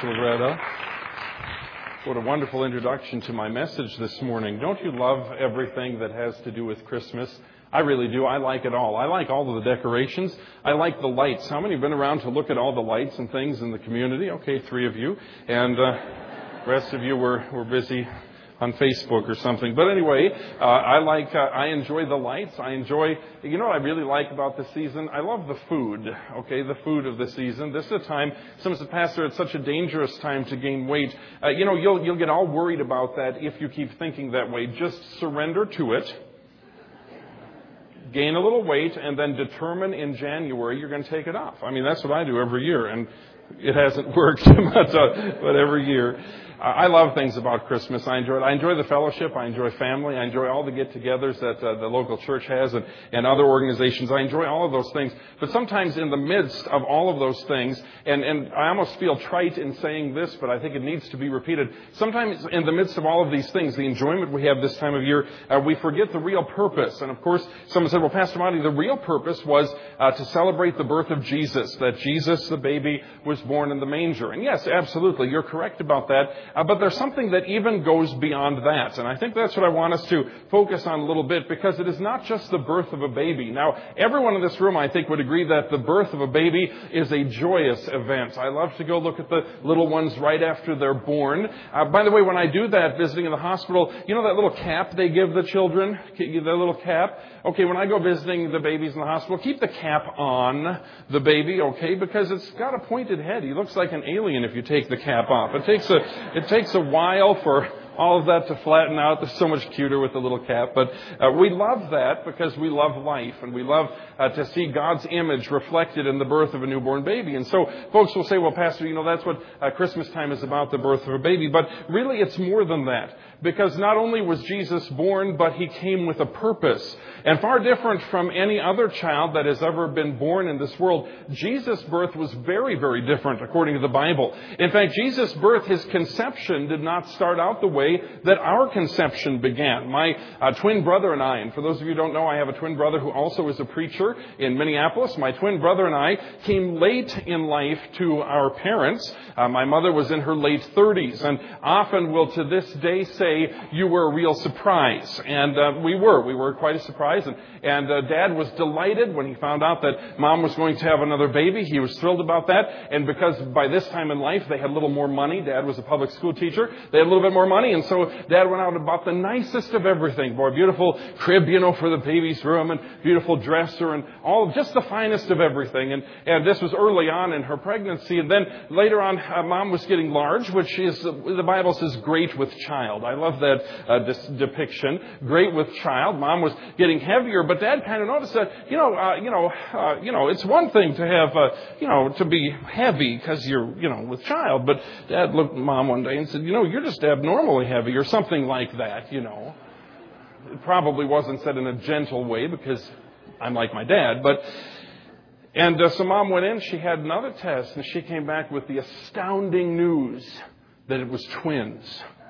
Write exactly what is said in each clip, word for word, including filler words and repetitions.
Loretta. What a wonderful introduction to my message this morning. Don't you love everything that has to do with Christmas? I really do. I like it all. I like all of the decorations. I like the lights. How many have been around to look at all the lights and things in the community? Okay, three of you. And uh, the rest of you were, were busy on Facebook or something. But anyway, uh, I like, uh, I enjoy the lights. I enjoy, you know what I really like about the season? I love the food, okay, the food of the season. This is a time, someone said, Pastor, it's such a dangerous time to gain weight. Uh, you know, you'll, you'll get all worried about that if you keep thinking that way. Just surrender to it. Gain a little weight and then determine in January you're going to take it off. I mean, that's what I do every year, and it hasn't worked, but, uh, but every year. I love things about Christmas. I enjoy it. I enjoy the fellowship. I enjoy family. I enjoy all the get-togethers that uh, the local church has and, and other organizations. I enjoy all of those things. But sometimes in the midst of all of those things, and, and I almost feel trite in saying this, but I think it needs to be repeated. Sometimes in the midst of all of these things, the enjoyment we have this time of year, uh, we forget the real purpose. And of course, someone said, well, Pastor Monty, the real purpose was uh, to celebrate the birth of Jesus, that Jesus, the baby, was born in the manger. And yes, absolutely, you're correct about that. Uh, but there's something that even goes beyond that. And I think that's what I want us to focus on a little bit, because it is not just the birth of a baby. Now, everyone in this room, I think, would agree that the birth of a baby is a joyous event. I love to go look at the little ones right after they're born. Uh, by the way, when I do that, visiting in the hospital, you know that little cap they give the children? The little cap? Okay, when I go visiting the babies in the hospital, keep the cap on the baby, okay, because it's got a pointed head. He looks like an alien if you take the cap off. It takes a, it takes a while for all of that to flatten out. They're so much cuter with the little cap. But uh, we love that because we love life, and we love uh, to see God's image reflected in the birth of a newborn baby. And so folks will say, well, Pastor, you know, that's what uh, Christmas time is about, the birth of a baby. But really it's more than that, because not only was Jesus born, but he came with a purpose. And far different from any other child that has ever been born in this world, Jesus' birth was very, very different according to the Bible. In fact, Jesus' birth, his conception, did not start out the way that our conception began. My uh, twin brother and I, and for those of you who don't know, I have a twin brother who also is a preacher in Minneapolis. My twin brother and I came late in life to our parents. Uh, my mother was in her late thirties, and often will to this day say, you were a real surprise. And uh, we were. We were quite a surprise. And, and uh, Dad was delighted when he found out that Mom was going to have another baby. He was thrilled about that. And because by this time in life, they had a little more money. Dad was a public school teacher. They had a little bit more money. And so Dad went out and bought the nicest of everything. Boy, beautiful crib, you know, for the baby's room, and beautiful dresser, and all just the finest of everything. And, and this was early on in her pregnancy. And then later on, uh, Mom was getting large, which is, uh, the Bible says, great with child. I love that uh, this depiction. Great with child. Mom was getting heavier, but Dad kind of noticed that, you know, uh, you know, uh, you know, it's one thing to have, uh, you know, to be heavy because you're, you know, with child. But Dad looked at Mom one day and said, you know, you're just abnormally heavy, or something like that, you know. It probably wasn't said in a gentle way, because I'm like my dad, but... And uh, so Mom went in, she had another test, and she came back with the astounding news that it was twins.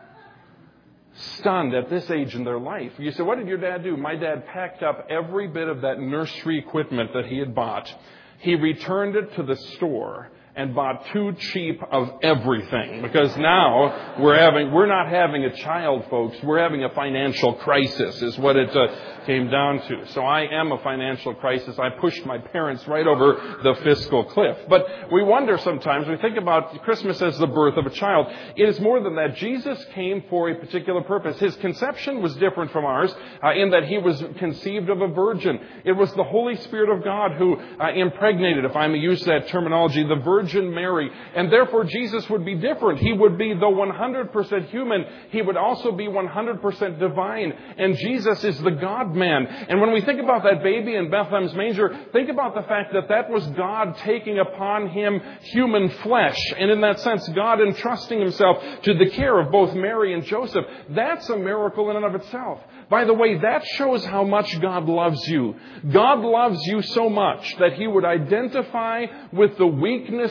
Stunned at this age in their life. You say, what did your dad do? My dad packed up every bit of that nursery equipment that he had bought. He returned it to the store and bought too cheap of everything, because now we're having, we're not having a child, folks. We're having a financial crisis is what it uh, came down to. So I am a financial crisis. I pushed my parents right over the fiscal cliff. But we wonder sometimes, we think about Christmas as the birth of a child. It is more than that. Jesus came for a particular purpose. His conception was different from ours uh, in that he was conceived of a virgin. It was the Holy Spirit of God who uh, impregnated, if I may use that terminology, the virgin Virgin Mary. And therefore Jesus would be different. He would be the one hundred percent human. He would also be one hundred percent divine. And Jesus is the God-man. And when we think about that baby in Bethlehem's manger, think about the fact that that was God taking upon him human flesh. And in that sense, God entrusting himself to the care of both Mary and Joseph. That's a miracle in and of itself. By the way, that shows how much God loves you. God loves you so much that he would identify with the weakness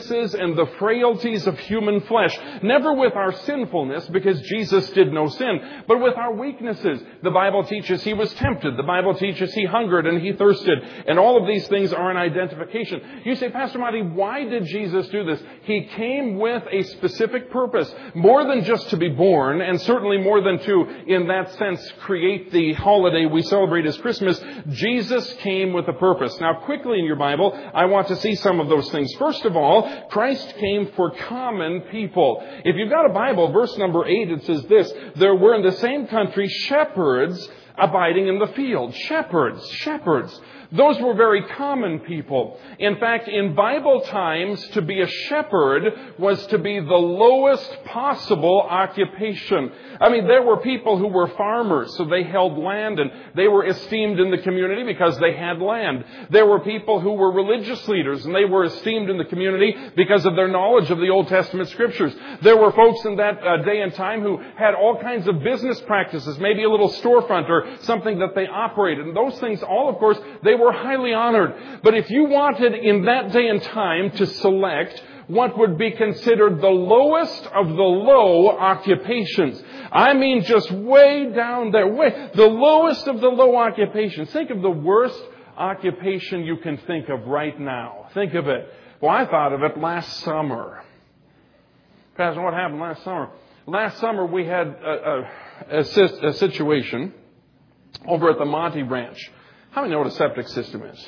weaknesses and the frailties of human flesh. Never with our sinfulness, because Jesus did no sin, but with our weaknesses. The Bible teaches He was tempted. The Bible teaches He hungered and He thirsted. And all of these things are an identification. You say, Pastor Monty, why did Jesus do this? He came with a specific purpose, more than just to be born, and certainly more than to, in that sense, create the holiday we celebrate as Christmas. Jesus came with a purpose. Now, quickly in your Bible, I want to see some of those things. First of all, Christ came for common people. If you've got a Bible, verse number eight, it says this: there were in the same country shepherds abiding in the field. Shepherds, shepherds. Those were very common people. In fact, in Bible times, to be a shepherd was to be the lowest possible occupation. I mean, there were people who were farmers, so they held land, and they were esteemed in the community because they had land. There were people who were religious leaders, and they were esteemed in the community because of their knowledge of the Old Testament Scriptures. There were folks in that uh, day and time who had all kinds of business practices, maybe a little storefront or something that they operated. And those things, all of course, they were highly honored. But if you wanted in that day and time to select what would be considered the lowest of the low occupations, I mean just way down there, way, the lowest of the low occupations. Think of the worst occupation you can think of right now. Think of it. Well, I thought of it last summer. Pastor, what happened last summer? Last summer we had a, a, a, a situation over at the Monty Ranch. How many know what a septic system is?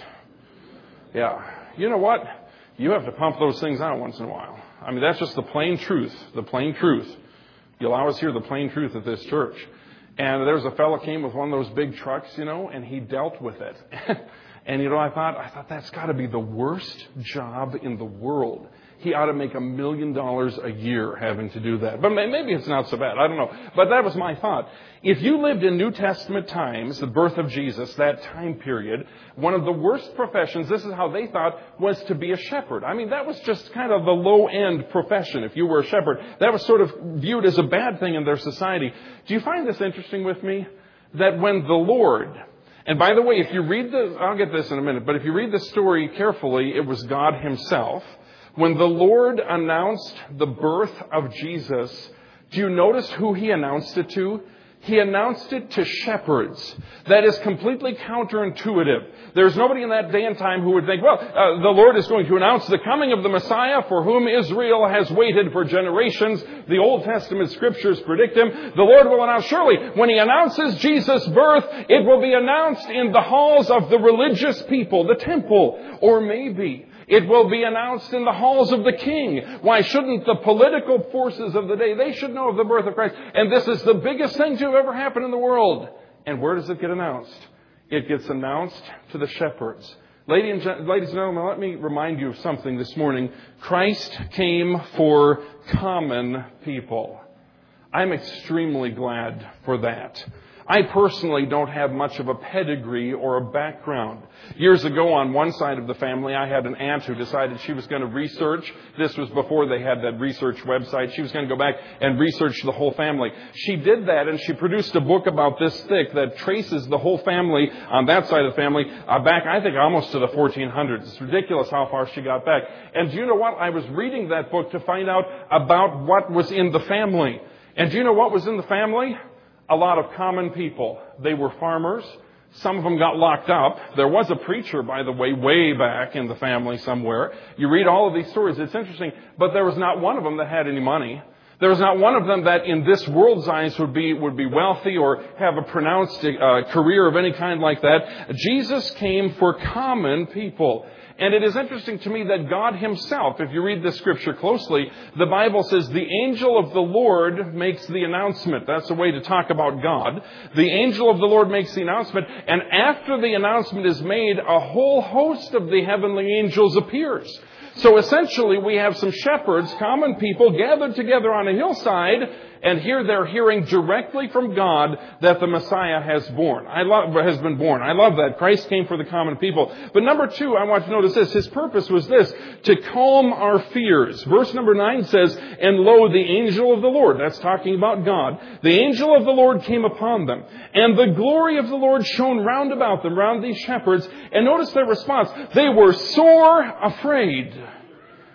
Yeah. You know what? You have to pump those things out once in a while. I mean, that's just the plain truth. The plain truth. You'll always hear the plain truth at this church. And there was a fellow came with one of those big trucks, you know, and he dealt with it. And, you know, I thought, I thought that's got to be the worst job in the world. He ought to make a million dollars a year having to do that. But maybe it's not so bad. I don't know. But that was my thought. If you lived in New Testament times, the birth of Jesus, that time period, one of the worst professions, this is how they thought, was to be a shepherd. I mean, that was just kind of the low-end profession. If you were a shepherd, that was sort of viewed as a bad thing in their society. Do you find this interesting with me? That when the Lord... And by the way, if you read the... I'll get this in a minute. But if you read the story carefully, it was God Himself. When the Lord announced the birth of Jesus, do you notice who He announced it to? He announced it to shepherds. That is completely counterintuitive. There's nobody in that day and time who would think, well, uh, the Lord is going to announce the coming of the Messiah for whom Israel has waited for generations. The Old Testament Scriptures predict Him. The Lord will announce, surely, when He announces Jesus' birth, it will be announced in the halls of the religious people, the temple, or maybe it will be announced in the halls of the king. Why shouldn't the political forces of the day, they should know of the birth of Christ. And this is the biggest thing to ever happen in the world. And where does it get announced? It gets announced to the shepherds. Ladies and gentlemen, let me remind you of something this morning. Christ came for common people. I'm extremely glad for that. I personally don't have much of a pedigree or a background. Years ago, on one side of the family, I had an aunt who decided she was going to research. This was before they had that research website. She was going to go back and research the whole family. She did that, and she produced a book about this thick that traces the whole family on that side of the family uh, back, I think, almost to the fourteen hundreds. It's ridiculous how far she got back. And do you know what? I was reading that book to find out about what was in the family. And do you know what was in the family? A lot of common people. They were farmers. Some of them got locked up. There was a preacher, by the way, way back in the family somewhere. You read all of these stories. It's interesting. But there was not one of them that had any money. There was not one of them that in this world's eyes would be, would be wealthy or have a pronounced uh, career of any kind like that. Jesus came for common people. And it is interesting to me that God Himself, if you read this scripture closely, the Bible says the angel of the Lord makes the announcement. That's a way to talk about God. The angel of the Lord makes the announcement, and after the announcement is made, a whole host of the heavenly angels appears. So essentially we have some shepherds, common people, gathered together on a hillside, and here they're hearing directly from God that the Messiah has born. I love, has been born. I love that. Christ came for the common people. But number two, I want you to notice this. His purpose was this, to calm our fears. Verse number nine says, and lo, the angel of the Lord, that's talking about God, the angel of the Lord came upon them, and the glory of the Lord shone round about them, round these shepherds. And notice their response. They were sore afraid.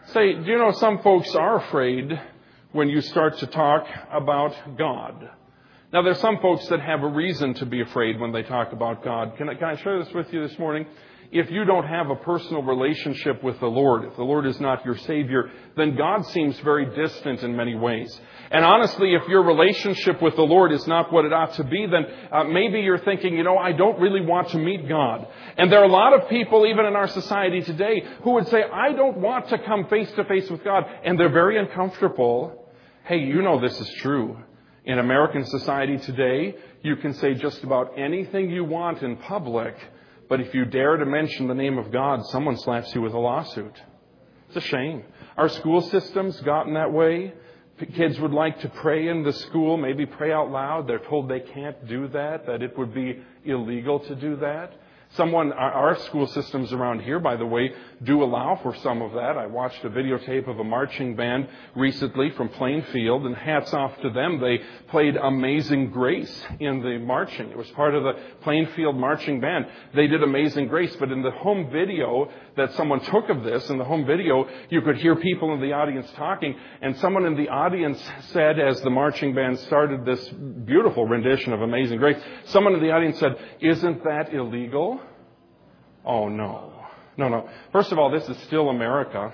Say, do you know some folks are afraid when you start to talk about God? Now, there's some folks that have a reason to be afraid when they talk about God. Can I, can I share this with you this morning? If you don't have a personal relationship with the Lord, if the Lord is not your Savior, then God seems very distant in many ways. And honestly, if your relationship with the Lord is not what it ought to be, then uh, maybe you're thinking, you know, I don't really want to meet God. And there are a lot of people, even in our society today, who would say, I don't want to come face to face with God. And they're very uncomfortable. Hey, you know this is true. In American society today, you can say just about anything you want in public, but if you dare to mention the name of God, someone slaps you with a lawsuit. It's a shame. Our school system's gotten that way. Kids would like to pray in the school, maybe pray out loud. They're told they can't do that, that it would be illegal to do that. Someone, our school systems around here, by the way, do allow for some of that. I watched a videotape of a marching band recently from Plainfield, and hats off to them. They played Amazing Grace in the marching. It was part of the Plainfield marching band. They did Amazing Grace, but in the home video that someone took of this, in the home video, you could hear people in the audience talking, and someone in the audience said, as the marching band started this beautiful rendition of Amazing Grace, someone in the audience said, "Isn't that illegal?" Oh, no. No, no. First of all, this is still America.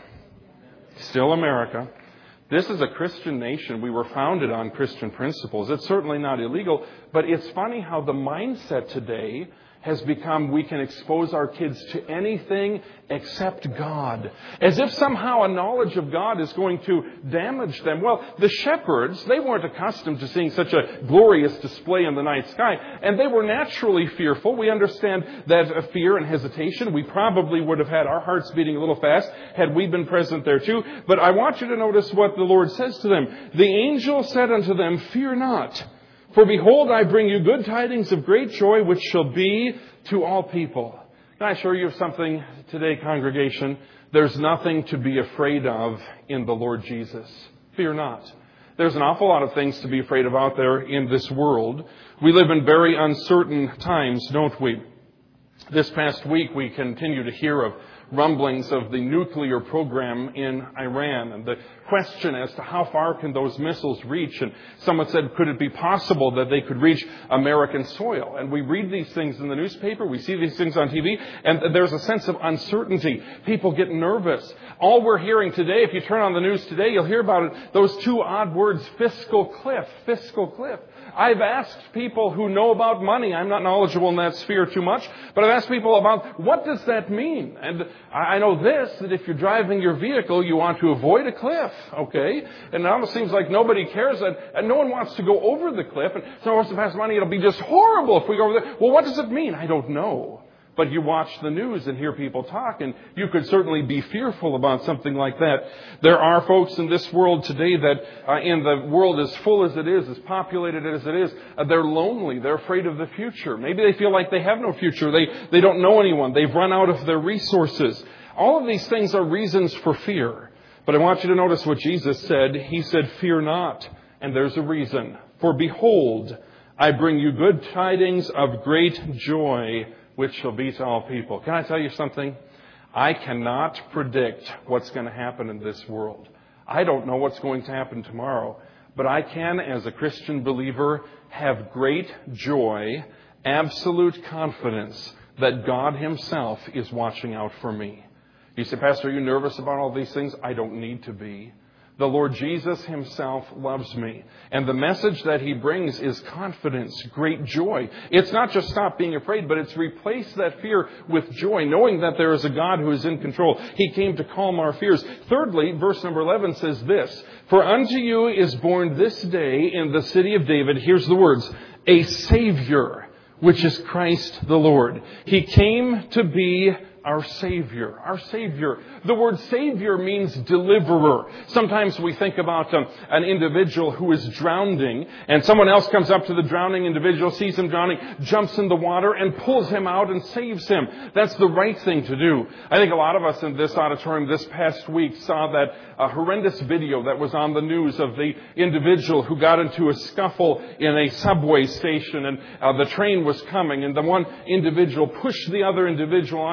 Still America. This is a Christian nation. We were founded on Christian principles. It's certainly not illegal, but it's funny how the mindset today has become we can expose our kids to anything except God. As if somehow a knowledge of God is going to damage them. Well, the shepherds, they weren't accustomed to seeing such a glorious display in the night sky, and they were naturally fearful. We understand that fear and hesitation. We probably would have had our hearts beating a little fast had we been present there too. But I want you to notice what the Lord says to them. The angel said unto them, "Fear not. For behold, I bring you good tidings of great joy, which shall be to all people." Can I assure you of something today, congregation? There's nothing to be afraid of in the Lord Jesus. Fear not. There's an awful lot of things to be afraid of out there in this world. We live in very uncertain times, don't we? This past week, we continue to hear of rumblings of the nuclear program in Iran and the question as to how far can those missiles reach. And someone said, could it be possible that they could reach American soil? And we read these things in the newspaper. We see these things on T V. And there's a sense of uncertainty. People get nervous. All we're hearing today, if you turn on the news today, you'll hear about it. Those two odd words, fiscal cliff, fiscal cliff. I've asked people who know about money. I'm not knowledgeable in that sphere too much, but I've asked people about what does that mean? And I know this, that if you're driving your vehicle, you want to avoid a cliff, okay? And it almost seems like nobody cares that, and no one wants to go over the cliff. And someone wants to pass money. It'll be just horrible if we go over there. Well, what does it mean? I don't know. But you watch the news and hear people talk, and you could certainly be fearful about something like that. There are folks in this world today that, uh, in the world as full as it is, as populated as it is, uh, they're lonely. They're afraid of the future. Maybe they feel like they have no future. They, they don't know anyone. They've run out of their resources. All of these things are reasons for fear. But I want you to notice what Jesus said. He said, "Fear not." And there's a reason. "For behold, I bring you good tidings of great joy, which shall be to all people." Can I tell you something? I cannot predict what's going to happen in this world. I don't know what's going to happen tomorrow. But I can, as a Christian believer, have great joy, absolute confidence that God Himself is watching out for me. You say, "Pastor, are you nervous about all these things?" I don't need to be. The Lord Jesus Himself loves me. And the message that He brings is confidence, great joy. It's not just stop being afraid, but it's replace that fear with joy, knowing that there is a God who is in control. He came to calm our fears. Thirdly, verse number eleven says this, "For unto you is born this day in the city of David," here's the words, "a Savior, which is Christ the Lord." He came to be our Savior. Our Savior. The word Savior means deliverer. Sometimes we think about um, an individual who is drowning, and someone else comes up to the drowning individual, sees him drowning, jumps in the water, and pulls him out and saves him. That's the right thing to do. I think a lot of us in this auditorium this past week saw that uh, horrendous video that was on the news of the individual who got into a scuffle in a subway station, and uh, the train was coming, and the one individual pushed the other individual onto the track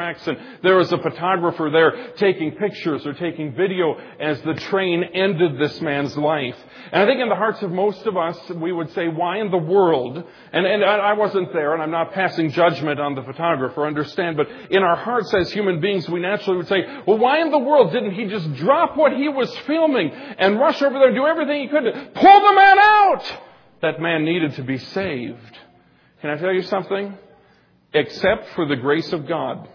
tracks, and there was a photographer there taking pictures or taking video as the train ended this man's life. And I think in the hearts of most of us, we would say, why in the world? And, and I wasn't there, and I'm not passing judgment on the photographer, understand, but in our hearts as human beings, we naturally would say, well, why in the world didn't he just drop what he was filming and rush over there and do everything he could to pull the man out? That man needed to be saved. Can I tell you something? Except for the grace of God,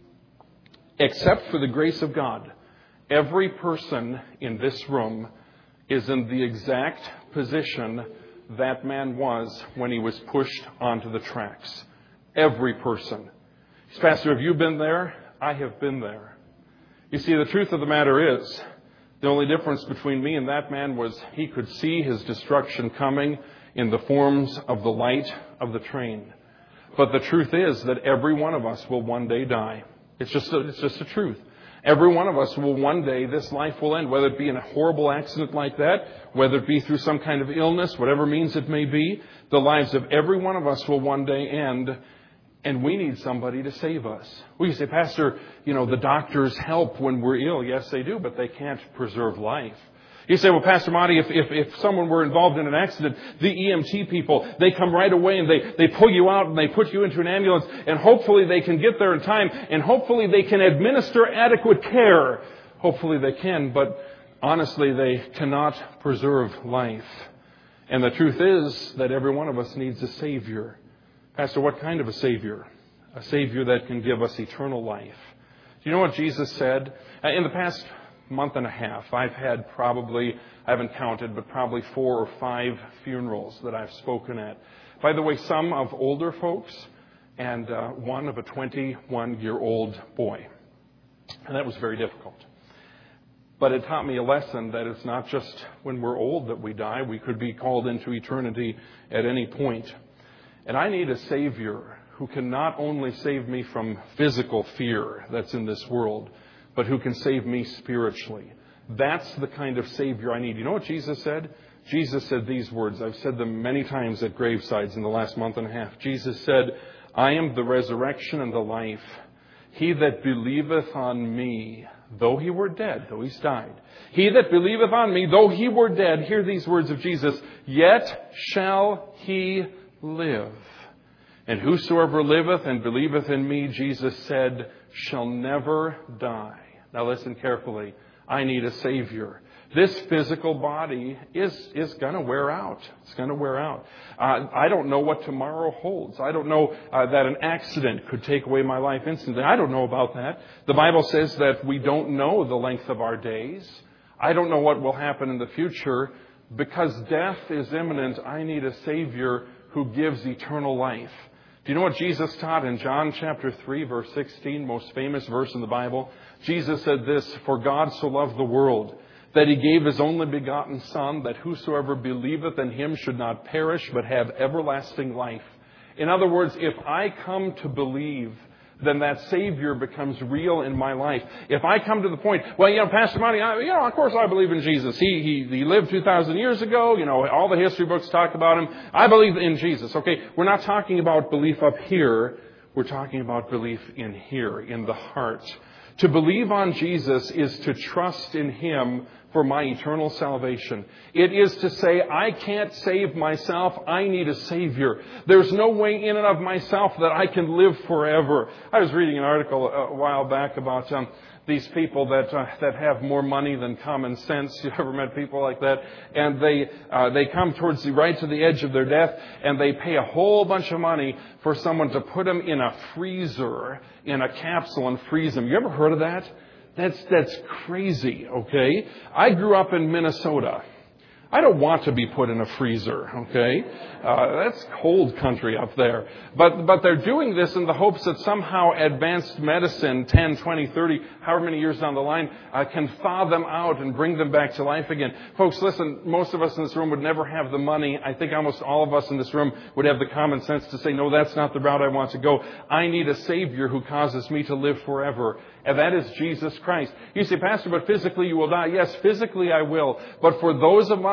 except for the grace of God, every person in this room is in the exact position that man was when he was pushed onto the tracks. Every person. Pastor, have you been there? I have been there. You see, the truth of the matter is, the only difference between me and that man was he could see his destruction coming in the forms of the light of the train. But the truth is that every one of us will one day die. It's just a, it's just a truth. Every one of us will one day, this life will end, whether it be in a horrible accident like that, whether it be through some kind of illness, whatever means it may be. The lives of every one of us will one day end, and we need somebody to save us. We say, Pastor, you know, the doctors help when we're ill. Yes, they do, but they can't preserve life. You say, well, Pastor Monty, if, if, if someone were involved in an accident, the E M T people, they come right away and they, they pull you out and they put you into an ambulance, and hopefully they can get there in time, and hopefully they can administer adequate care. Hopefully they can, but honestly, they cannot preserve life. And the truth is that every one of us needs a Savior. Pastor, what kind of a Savior? A Savior that can give us eternal life. Do you know what Jesus said? In the past month and a half, I've had probably, I haven't counted, but probably four or five funerals that I've spoken at. By the way, some of older folks and uh, one of a twenty-one-year-old boy. And that was very difficult. But it taught me a lesson that it's not just when we're old that we die. We could be called into eternity at any point. And I need a Savior who can not only save me from physical fear that's in this world, but who can save me spiritually. That's the kind of Savior I need. You know what Jesus said? Jesus said these words. I've said them many times at gravesides in the last month and a half. Jesus said, I am the resurrection and the life. He that believeth on me, though he were dead, though he's died. He that believeth on me, though he were dead, hear these words of Jesus, yet shall he live. And whosoever liveth and believeth in me, Jesus said, shall never die. Now listen carefully. I need a Savior. This physical body is, is going to wear out. It's going to wear out. Uh, I don't know what tomorrow holds. I don't know uh, that an accident could take away my life instantly. I don't know about that. The Bible says that we don't know the length of our days. I don't know what will happen in the future. Because death is imminent, I need a Savior who gives eternal life. Do you know what Jesus taught in John chapter three, verse sixteen, most famous verse in the Bible? Jesus said this, for God so loved the world, that he gave his only begotten Son, that whosoever believeth in him should not perish, but have everlasting life. In other words, if I come to believe, then that Savior becomes real in my life. If I come to the point, well, you know, Pastor Monty, I, you know, of course I believe in Jesus. He, he, he lived two thousand years ago. You know, all the history books talk about him. I believe in Jesus. Okay, we're not talking about belief up here. We're talking about belief in here, in the heart. To believe on Jesus is to trust in him for my eternal salvation. It is to say, I can't save myself. I need a Savior. There's no way in and of myself that I can live forever. I was reading an article a while back about um, these people that uh, that have more money than common sense. You ever met people like that? And they uh, they come towards the right to the edge of their death, and they pay a whole bunch of money for someone to put them in a freezer, in a capsule, and freeze them. You ever heard of that? That's that's crazy, okay? I grew up in Minnesota. I don't want to be put in a freezer, okay? Uh, that's cold country up there. But but they're doing this in the hopes that somehow advanced medicine, ten, twenty, thirty, however many years down the line, uh, can thaw them out and bring them back to life again. Folks, listen, most of us in this room would never have the money. I think almost all of us in this room would have the common sense to say, no, that's not the route I want to go. I need a Savior who causes me to live forever. And that is Jesus Christ. You say, Pastor, but physically you will die. Yes, physically I will. But for those of us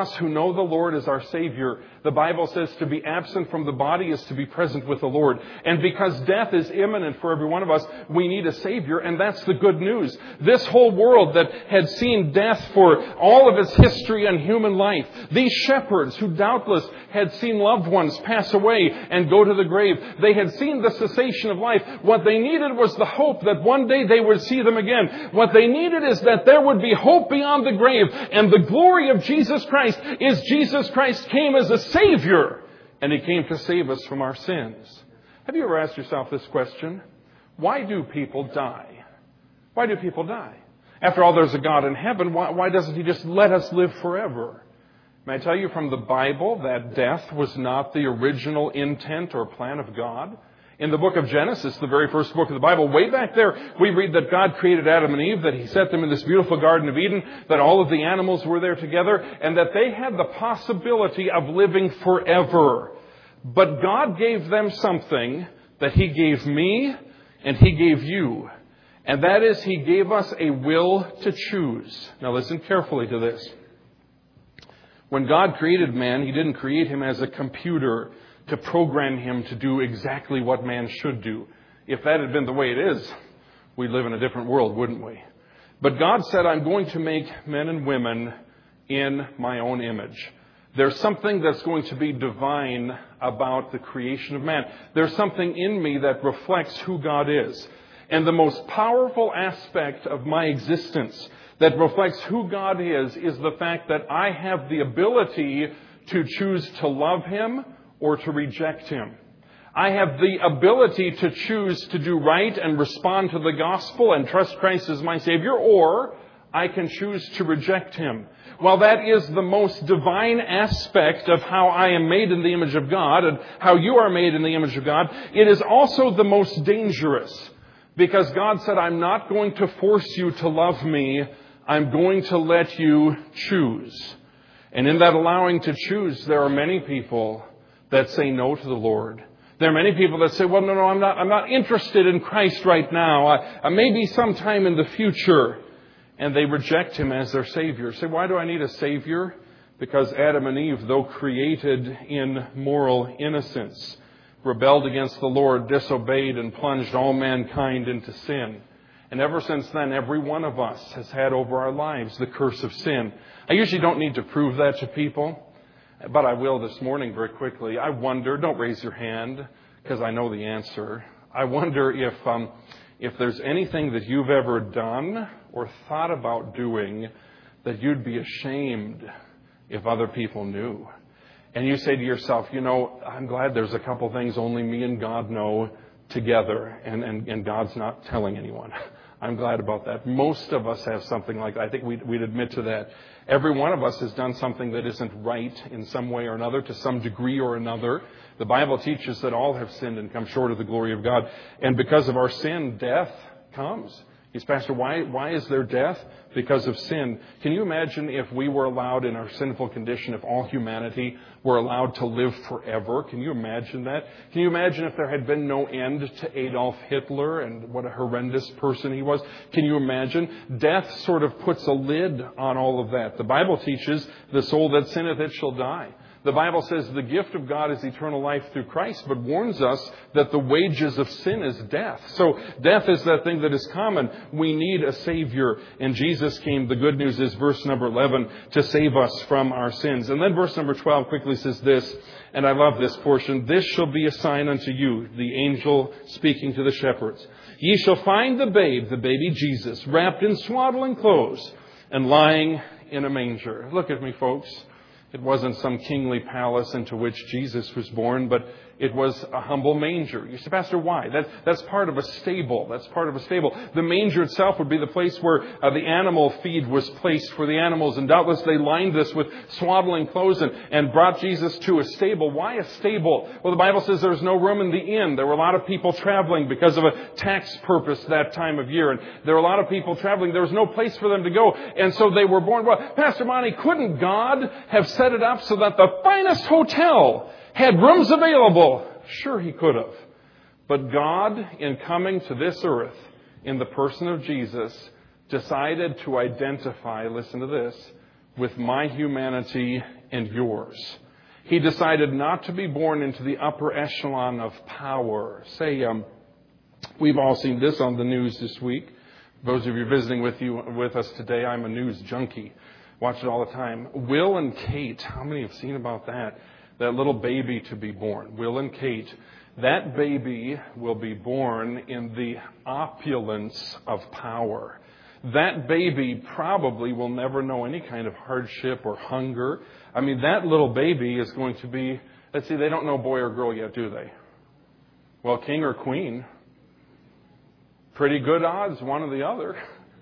us who know the Lord as our Savior, the Bible says to be absent from the body is to be present with the Lord. And because death is imminent for every one of us, we need a Savior, and that's the good news. This whole world that had seen death for all of its history and human life, these shepherds who doubtless had seen loved ones pass away and go to the grave, they had seen the cessation of life. What they needed was the hope that one day they would see them again. What they needed is that there would be hope beyond the grave, and the glory of Jesus Christ is Jesus Christ came as a Savior, and He came to save us from our sins. Have you ever asked yourself this question? Why do people die? Why do people die? After all, there's a God in heaven. Why, why doesn't He just let us live forever? May I tell you from the Bible that death was not the original intent or plan of God? In the book of Genesis, the very first book of the Bible, way back there, we read that God created Adam and Eve, that He set them in this beautiful Garden of Eden, that all of the animals were there together, and that they had the possibility of living forever. But God gave them something that He gave me and He gave you. And that is, He gave us a will to choose. Now listen carefully to this. When God created man, He didn't create him as a computer to program him to do exactly what man should do. If that had been the way it is, we'd live in a different world, wouldn't we? But God said, I'm going to make men and women in my own image. There's something that's going to be divine about the creation of man. There's something in me that reflects who God is. And the most powerful aspect of my existence that reflects who God is, is the fact that I have the ability to choose to love Him or to reject Him. I have the ability to choose to do right and respond to the gospel and trust Christ as my Savior, or I can choose to reject Him. While that is the most divine aspect of how I am made in the image of God and how you are made in the image of God, it is also the most dangerous. Because God said, I'm not going to force you to love me. I'm going to let you choose. And in that allowing to choose, there are many people that say no to the Lord. There are many people that say, well, no, no, I'm not, I'm not interested in Christ right now. I, I maybe sometime in the future. And they reject Him as their Savior. Say, why do I need a Savior? Because Adam and Eve, though created in moral innocence, rebelled against the Lord, disobeyed, and plunged all mankind into sin. And ever since then, every one of us has had over our lives the curse of sin. I usually don't need to prove that to people, but I will this morning very quickly. I wonder, don't raise your hand, because I know the answer. I wonder if um, if there's anything that you've ever done or thought about doing that you'd be ashamed if other people knew. And you say to yourself, you know, I'm glad there's a couple things only me and God know together, and, and, and God's not telling anyone. I'm glad about that. Most of us have something like that. I think we'd, we'd admit to that. Every one of us has done something that isn't right in some way or another, to some degree or another. The Bible teaches that all have sinned and come short of the glory of God. And because of our sin, death comes. Yes, Pastor, why, why is there death? Because of sin. Can you imagine if we were allowed in our sinful condition, if all humanity were allowed to live forever? Can you imagine that? Can you imagine if there had been no end to Adolf Hitler and what a horrendous person he was? Can you imagine? Death sort of puts a lid on all of that. The Bible teaches the soul that sinneth, it shall die. The Bible says the gift of God is eternal life through Christ, but warns us that the wages of sin is death. So death is that thing that is common. We need a Savior, and Jesus came. The good news is verse number eleven, to save us from our sins. And then verse number twelve quickly says this, and I love this portion, this shall be a sign unto you, the angel speaking to the shepherds. Ye shall find the babe, the baby Jesus, wrapped in swaddling clothes and lying in a manger. Look at me, folks. It wasn't some kingly palace into which Jesus was born, but it was a humble manger. You say, Pastor, why? That, that's part of a stable. That's part of a stable. The manger itself would be the place where uh, the animal feed was placed for the animals. And doubtless they lined this with swaddling clothes and, and brought Jesus to a stable. Why a stable? Well, the Bible says there was no room in the inn. There were a lot of people traveling because of a tax purpose that time of year. And there were a lot of people traveling. There was no place for them to go. And so they were born. Well, Pastor Monty, couldn't God have set it up so that the finest hotel had rooms available? Sure, He could have. But God, in coming to this earth in the person of Jesus, decided to identify, listen to this, with my humanity and yours. He decided not to be born into the upper echelon of power. Say, um, we've all seen this on the news this week. Those of you visiting with you with us today, I'm a news junkie. Watch it all the time. Will and Kate, how many have seen about that? That little baby to be born. Will and Kate. That baby will be born in the opulence of power. That baby probably will never know any kind of hardship or hunger. I mean, that little baby is going to be, let's see, they don't know boy or girl yet, do they? Well, king or queen. Pretty good odds, one or the other.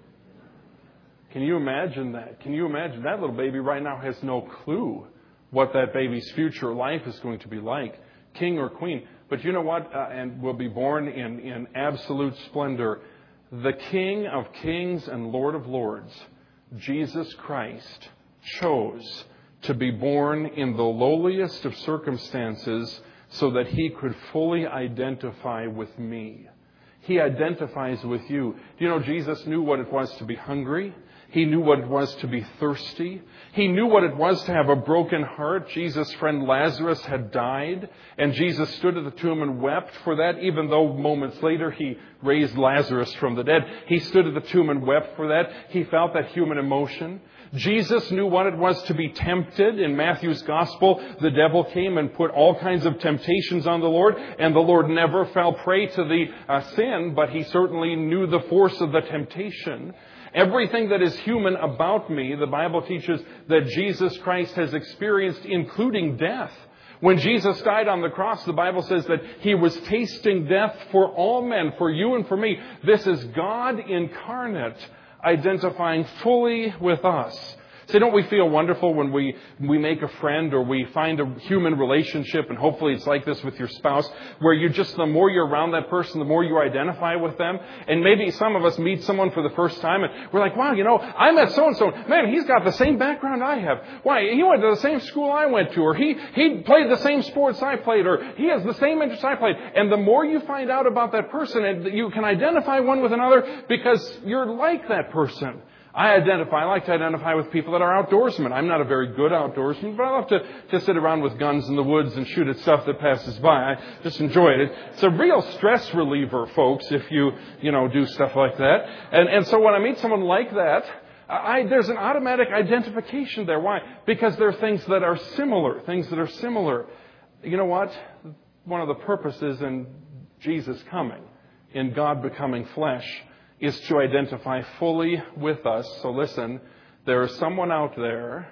Can you imagine that? Can you imagine that little baby right now has no clue what that baby's future life is going to be like, king or queen. But you know what? Uh, and will be born in, in absolute splendor. The King of Kings and Lord of Lords, Jesus Christ, chose to be born in the lowliest of circumstances so that He could fully identify with me. He identifies with you. Do you know Jesus knew what it was to be hungry? He knew what it was to be thirsty. He knew what it was to have a broken heart. Jesus' friend Lazarus had died, and Jesus stood at the tomb and wept for that, even though moments later He raised Lazarus from the dead. He stood at the tomb and wept for that. He felt that human emotion. Jesus knew what it was to be tempted. In Matthew's Gospel, the devil came and put all kinds of temptations on the Lord, and the Lord never fell prey to the uh, sin, but He certainly knew the force of the temptation. Everything that is human about me, the Bible teaches that Jesus Christ has experienced, including death. When Jesus died on the cross, the Bible says that He was tasting death for all men, for you and for me. This is God incarnate, identifying fully with us. So don't we feel wonderful when we, we make a friend or we find a human relationship, and hopefully it's like this with your spouse, where you just, the more you're around that person, the more you identify with them. And maybe some of us meet someone for the first time and we're like, wow, you know, I met so-and-so. Man, he's got the same background I have. Why, he went to the same school I went to, or he, he played the same sports I played, or he has the same interests I played. And the more you find out about that person, and you can identify one with another because you're like that person. I identify, I like to identify with people that are outdoorsmen. I'm not a very good outdoorsman, but I love to, to sit around with guns in the woods and shoot at stuff that passes by. I just enjoy it. It's a real stress reliever, folks, if you, you know, do stuff like that. And, and so when I meet someone like that, I, there's an automatic identification there. Why? Because there are things that are similar, things that are similar. You know what? One of the purposes in Jesus coming, in God becoming flesh, is to identify fully with us. So listen, there is someone out there,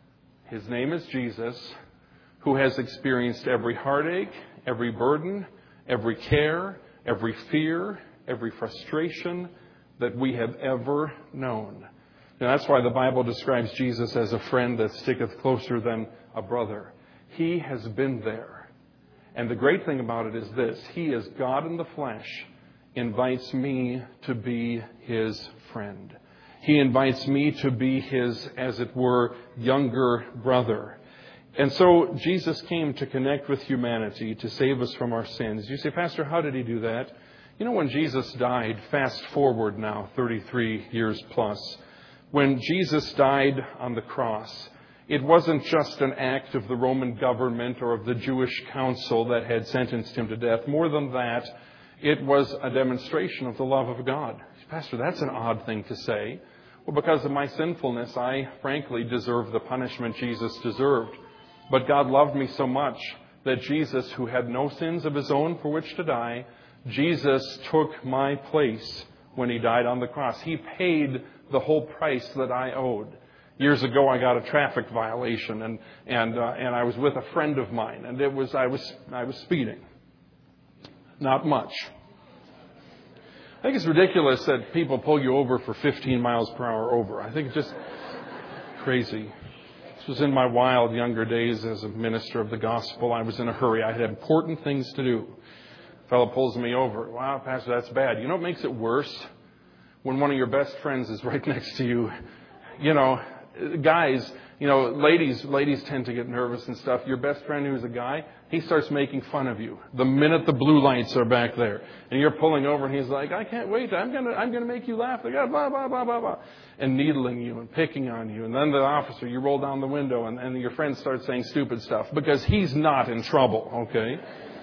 His name is Jesus, who has experienced every heartache, every burden, every care, every fear, every frustration that we have ever known. And that's why the Bible describes Jesus as a friend that sticketh closer than a brother. He has been there. And the great thing about it is this: He is God in the flesh, invites me to be His friend. He invites me to be His, as it were, younger brother. And so Jesus came to connect with humanity, to save us from our sins. You say, Pastor, how did He do that? You know, when Jesus died, fast forward now, thirty-three years plus, when Jesus died on the cross, it wasn't just an act of the Roman government or of the Jewish council that had sentenced Him to death. More than that, it was a demonstration of the love of God. Pastor, that's an odd thing to say. Well, because of my sinfulness, I frankly deserve the punishment Jesus deserved. But God loved me so much that Jesus, who had no sins of His own for which to die, Jesus took my place when He died on the cross. He paid the whole price that I owed. Years ago, I got a traffic violation, and and uh, and I was with a friend of mine, and it was I was I was speeding. Not much. I think it's ridiculous that people pull you over for fifteen miles per hour over. I think it's just crazy. This was in my wild younger days as a minister of the gospel. I was in a hurry. I had important things to do. A fellow pulls me over. Wow, Pastor, that's bad. You know what makes it worse? When one of your best friends is right next to you. You know, guys, You know, ladies, ladies tend to get nervous and stuff. Your best friend who's a guy, he starts making fun of you the minute the blue lights are back there. And you're pulling over and he's like, I can't wait. I'm going to, I'm going to make you laugh. They got blah, blah, blah, blah, blah. And needling you and picking on you. And then the officer, you roll down the window and, and your friend starts saying stupid stuff because he's not in trouble, okay?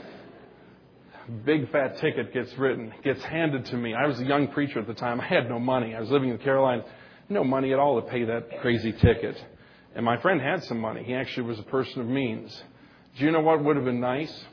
Big fat ticket gets written, gets handed to me. I was a young preacher at the time. I had no money. I was living in the Carolinas. No money at all to pay that crazy ticket. And my friend had some money. He actually was a person of means. Do you know what would have been nice?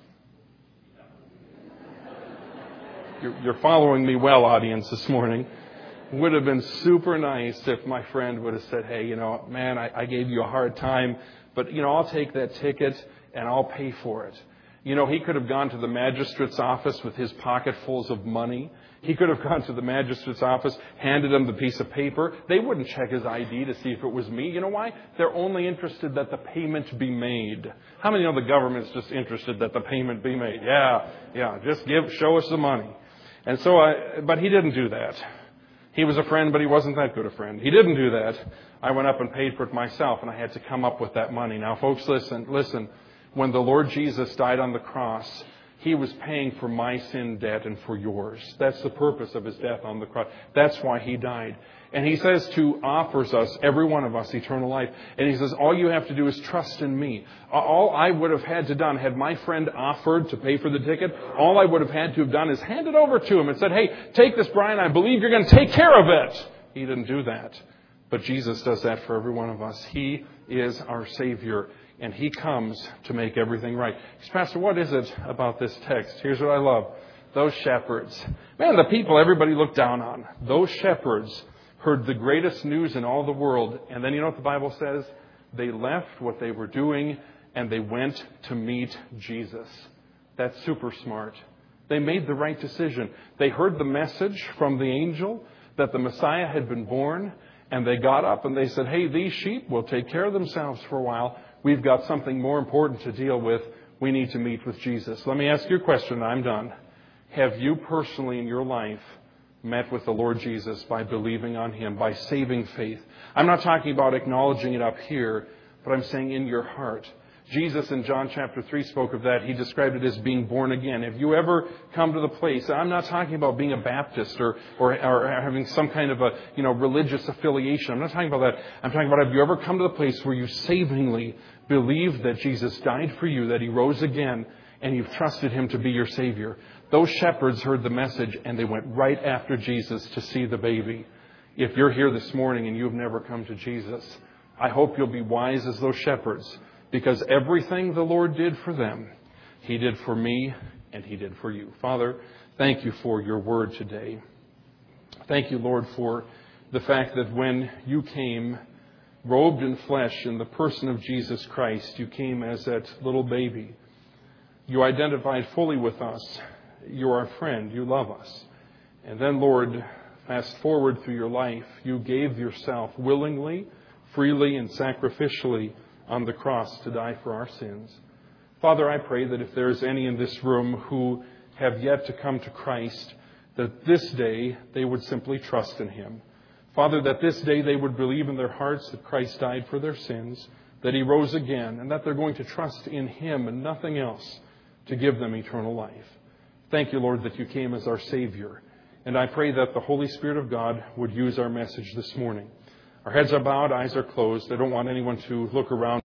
You're, you're following me well, audience, this morning. Would have been super nice if my friend would have said, hey, you know, man, I, I gave you a hard time, but, you know, I'll take that ticket and I'll pay for it. You know, he could have gone to the magistrate's office with his pocketfuls of money. He could have gone to the magistrate's office, handed him the piece of paper. They wouldn't check his I D to see if it was me. You know why? They're only interested that the payment be made. How many know the government's just interested that the payment be made? Yeah, yeah, just give, show us the money. And so I, but he didn't do that. He was a friend, but he wasn't that good a friend. He didn't do that. I went up and paid for it myself, and I had to come up with that money. Now, folks, listen, listen. When the Lord Jesus died on the cross, He was paying for my sin debt and for yours. That's the purpose of His death on the cross. That's why He died. And He says to offers us, every one of us, eternal life. And He says, all you have to do is trust in me. All I would have had to done, had my friend offered to pay for the ticket, all I would have had to have done is hand it over to him and said, hey, take this, Brian. I believe you're going to take care of it. He didn't do that. But Jesus does that for every one of us. He is our Savior. And He comes to make everything right. Pastor, what is it about this text? Here's what I love. Those shepherds. Man, the people everybody looked down on. Those shepherds heard the greatest news in all the world. And then you know what the Bible says? They left what they were doing and they went to meet Jesus. That's super smart. They made the right decision. They heard the message from the angel that the Messiah had been born. And they got up and they said, hey, these sheep will take care of themselves for a while. We've got something more important to deal with. We need to meet with Jesus. Let me ask you a question. I'm done. Have you personally in your life met with the Lord Jesus by believing on Him, by saving faith? I'm not talking about acknowledging it up here, but I'm saying in your heart. Jesus in John chapter three spoke of that. He described it as being born again. Have you ever come to the place, I'm not talking about being a Baptist or, or, or having some kind of a, you know, religious affiliation. I'm not talking about that. I'm talking about, have you ever come to the place where you savingly believe that Jesus died for you, that He rose again, and you've trusted Him to be your Savior? Those shepherds heard the message and they went right after Jesus to see the baby. If you're here this morning and you've never come to Jesus, I hope you'll be wise as those shepherds. Because everything the Lord did for them, He did for me and He did for you. Father, thank You for Your word today. Thank You, Lord, for the fact that when You came, robed in flesh in the person of Jesus Christ, You came as that little baby. You identified fully with us. You're our friend. You love us. And then, Lord, fast forward through Your life, You gave Yourself willingly, freely, and sacrificially on the cross to die for our sins. Father, I pray that if there's any in this room who have yet to come to Christ, that this day they would simply trust in Him. Father, that this day they would believe in their hearts that Christ died for their sins, that He rose again, and that they're going to trust in Him and nothing else to give them eternal life. Thank You, Lord, that You came as our Savior. And I pray that the Holy Spirit of God would use our message this morning. Our heads are bowed, eyes are closed. I don't want anyone to look around.